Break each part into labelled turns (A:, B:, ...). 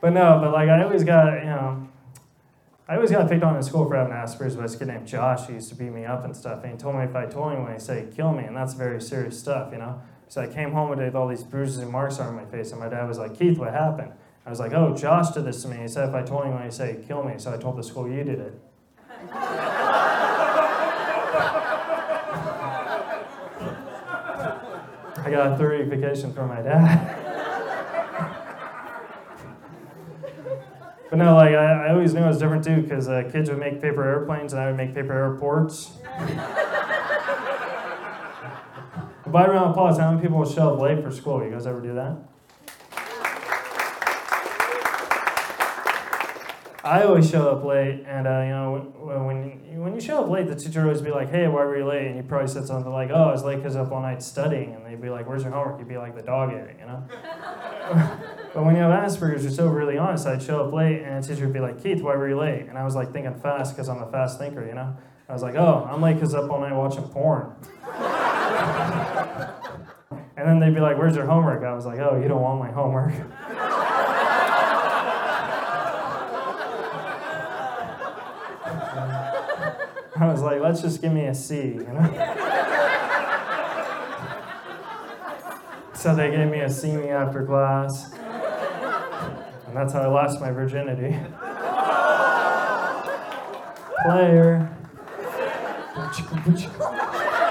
A: But no, but like I always got picked on in school for having Asperger's by this kid named Josh who used to beat me up and stuff. And he told me if I told anyone, he'd say, kill me. And that's very serious stuff, you know? So I came home with all these bruises and marks on my face. And my dad was like, Keith, what happened? I was like, oh, Josh did this to me. He said if I told anyone, he'd say, kill me. So I told the school, you did it. I got a certification from my dad. But no, like I always knew it was different too, because kids would make paper airplanes and I would make paper airports. By round of applause, how many people will show up late for school? You guys ever do that? I always show up late, and when you show up late, the teacher would always be like, "Hey, why were you late?" And you probably said something like, "Oh, I was late because I was up all night studying." And they'd be like, "Where's your homework?" You'd be like, "The dog ate it," you know. But when you have Asperger's, you're so really honest. I'd show up late, and the teacher would be like, "Keith, why were you late?" And I was like thinking fast because I'm a fast thinker, you know. I was like, "Oh, I'm late because I was up all night watching porn." And then they'd be like, "Where's your homework?" I was like, "Oh, you don't want my homework." I was like, let's just give me a C, you know? So they gave me a C me after class. And that's how I lost my virginity. Player.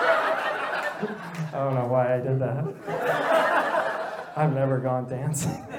A: I don't know why I did that. I've never gone dancing.